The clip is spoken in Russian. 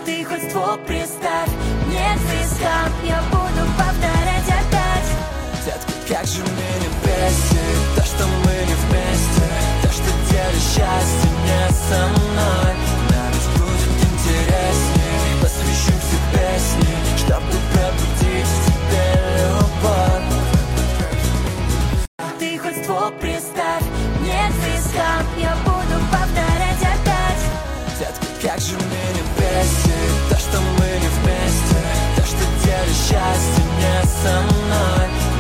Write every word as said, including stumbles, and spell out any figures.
Ты хоть ствол приставь мне к вискам, я буду повторять опять. Детка, как же меня бесит то, что мы не вместе, то, что делишь счастье не со мной. Нам ведь будет интереснее, посвящу все песни, чтобы пробудить в тебе любовь. Ты хоть ствол приставь мне к вискам, я буду повторять опять. Детка, как же меня бесит то, что мы не вместе, то, что делишь счастье не со мной.